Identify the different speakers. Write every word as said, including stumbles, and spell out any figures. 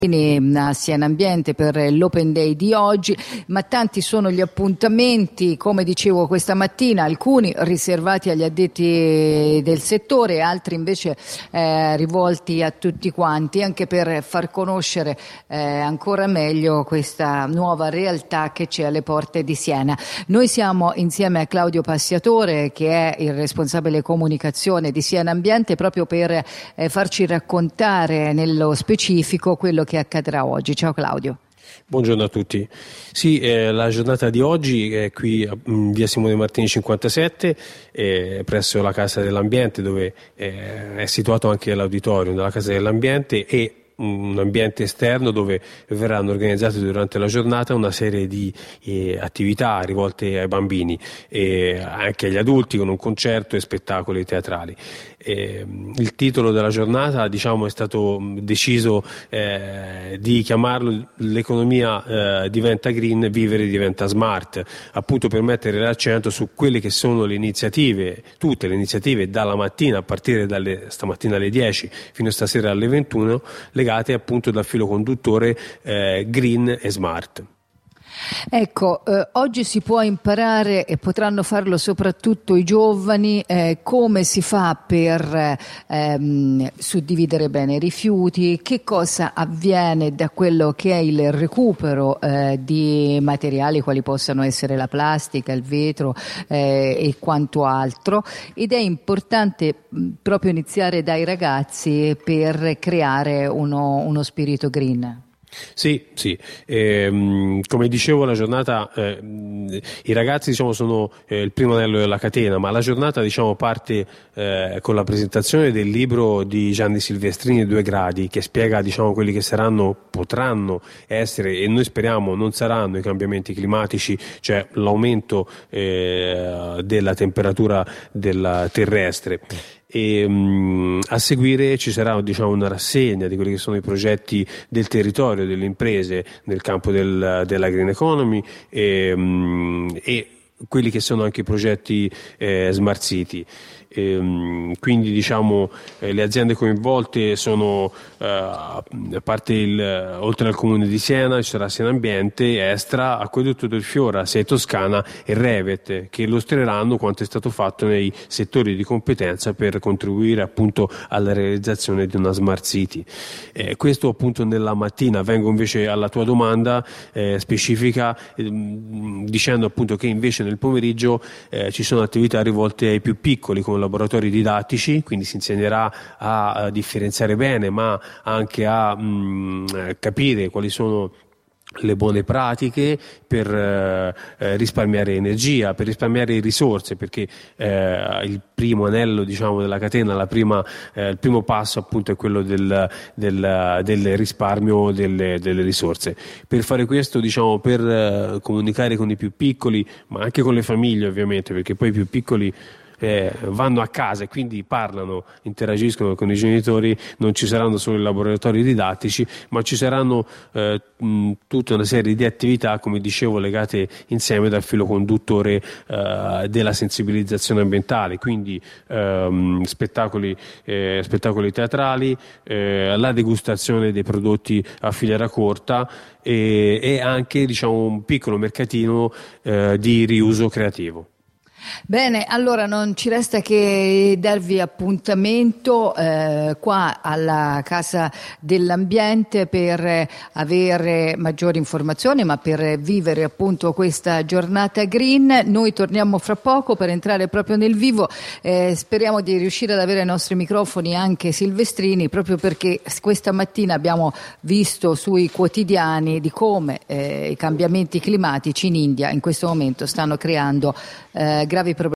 Speaker 1: a Siena Ambiente per l'Open Day di oggi, ma tanti sono gli appuntamenti, come dicevo questa mattina, alcuni riservati agli addetti del settore, altri invece eh, rivolti a tutti quanti, anche per far conoscere eh, ancora meglio questa nuova realtà che c'è alle porte di Siena. Noi siamo insieme a Claudio Passiatore, che è il responsabile comunicazione di Siena Ambiente, proprio per eh, farci raccontare nello specifico quello che che accadrà oggi. Ciao Claudio.
Speaker 2: Buongiorno a tutti. Sì, eh, la giornata di oggi è qui a via Simone Martini cinquantasette, eh, presso la Casa dell'Ambiente, dove eh, è situato anche l'auditorium della Casa dell'Ambiente, e un ambiente esterno dove verranno organizzate durante la giornata una serie di eh, attività rivolte ai bambini e anche agli adulti, con un concerto e spettacoli teatrali. Eh, il titolo della giornata, diciamo, è stato deciso eh, di chiamarlo "L'economia eh, diventa green, vivere diventa smart", appunto per mettere l'accento su quelle che sono le iniziative, tutte le iniziative dalla mattina, a partire dalle stamattina alle dieci fino a stasera alle ventuno, legate appunto dal filo conduttore eh, green e smart.
Speaker 1: Ecco, eh, oggi si può imparare, e potranno farlo soprattutto i giovani, eh, come si fa per ehm, suddividere bene i rifiuti, che cosa avviene da quello che è il recupero eh, di materiali quali possano essere la plastica, il vetro eh, e quanto altro, ed è importante mh, proprio iniziare dai ragazzi per creare uno, uno spirito green.
Speaker 2: Sì, sì. Eh, come dicevo, la giornata, eh, i ragazzi, diciamo, sono eh, il primo anello della catena, ma la giornata, diciamo, parte eh, con la presentazione del libro di Gianni Silvestrini, Due gradi, che spiega, diciamo, quelli che saranno, potranno essere, e noi speriamo non saranno, i cambiamenti climatici, cioè l'aumento eh, della temperatura della terrestre. E um, a seguire ci sarà, diciamo, una rassegna di quelli che sono i progetti del territorio, delle imprese nel campo del, della green economy e, um, e quelli che sono anche i progetti eh, Smart City. E, um, quindi, diciamo, eh, le aziende coinvolte sono uh, a parte il, oltre al comune di Siena ci sarà Siena Ambiente, Estra, Acquedotto del Fiora, Sei Toscana e Revet, che illustreranno quanto è stato fatto nei settori di competenza per contribuire appunto alla realizzazione di una Smart City. Eh, questo appunto nella mattina. Vengo invece alla tua domanda eh, specifica, eh, dicendo appunto che invece nel pomeriggio eh, ci sono attività rivolte ai più piccoli, come laboratori didattici, quindi si insegnerà a, a differenziare bene, ma anche a mh, capire quali sono le buone pratiche per eh, risparmiare energia, per risparmiare risorse, perché eh, il primo anello, diciamo, della catena, la prima, eh, il primo passo appunto è quello del, del, del risparmio delle, delle risorse. Per fare questo, diciamo, per eh, comunicare con i più piccoli, ma anche con le famiglie ovviamente, perché poi i più piccoli Eh, vanno a casa e quindi parlano, interagiscono con i genitori, non ci saranno solo i laboratori didattici, ma ci saranno eh, mh, tutta una serie di attività, come dicevo, legate insieme dal filo conduttore eh, della sensibilizzazione ambientale, quindi ehm, spettacoli, eh, spettacoli teatrali, eh, la degustazione dei prodotti a filiera corta e, e anche, diciamo, un piccolo mercatino eh, di riuso creativo.
Speaker 1: Bene, allora non ci resta che darvi appuntamento eh, qua alla Casa dell'Ambiente per avere maggiori informazioni, ma per vivere appunto questa giornata green. Noi torniamo fra poco per entrare proprio nel vivo, eh, speriamo di riuscire ad avere ai nostri microfoni anche Silvestrini, proprio perché questa mattina abbiamo visto sui quotidiani di come eh, i cambiamenti climatici in India in questo momento stanno creando eh, gravi problemi.